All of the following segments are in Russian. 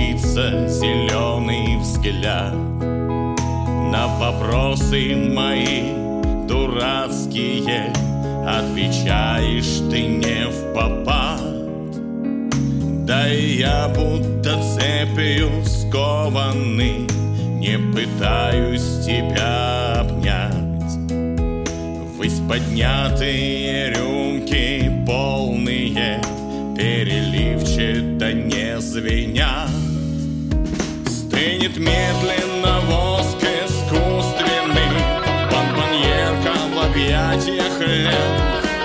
садится зеленый взгляд. На вопросы мои дурацкие отвечаешь ты не впопад. Да и я будто цепью скованный, не пытаюсь тебя обнять. Ввысь поднятые рюмки полные переливчато не звенят. Стынет медленно воск искусственный, бомбоньерка в объятиях лет.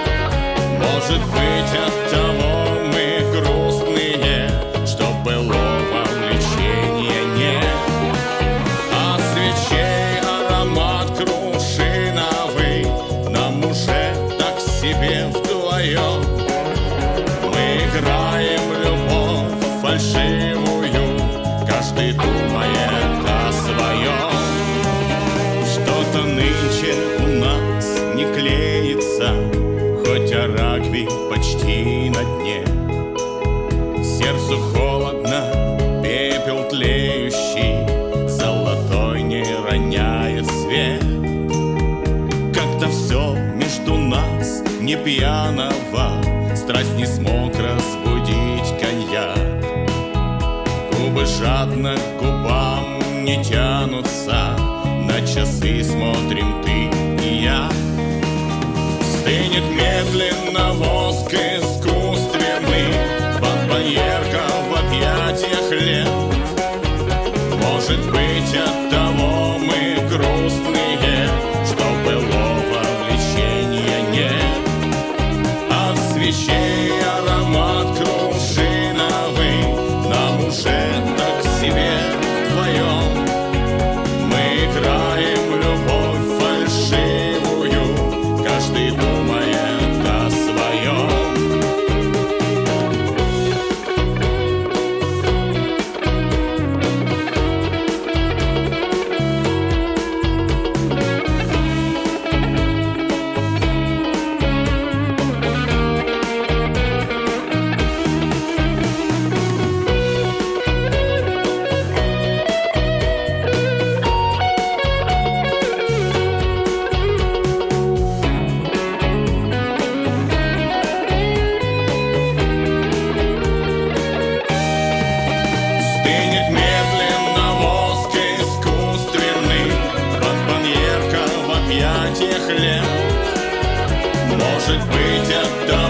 Может быть, от того мы грустные, что былого влечения нет. А свечей аромат крушиновый нам уже так себе вдвоем. Мы играем любовь фальшивую, каждый думает о своем. Что-то нынче у нас не клеится, хоть о рагби почти на дне. Сердцу холодно, пепел тлеющий, золотой не роняет свет. Как-то все между нас не пьяного, страсть не смог разбудить коньяк. Губы жадно к губам не тянутся, на часы смотрим ты и я. Стынет медленно воск искусственный, бомбоньерка в объятиях лет. Может быть, от того мы грустные, что былого влечения нет. От свечей аромат крушиновый нам уже так себе вдвоем. Мы играем любовь фальшивую, каждый думает о своем. Может быть, от того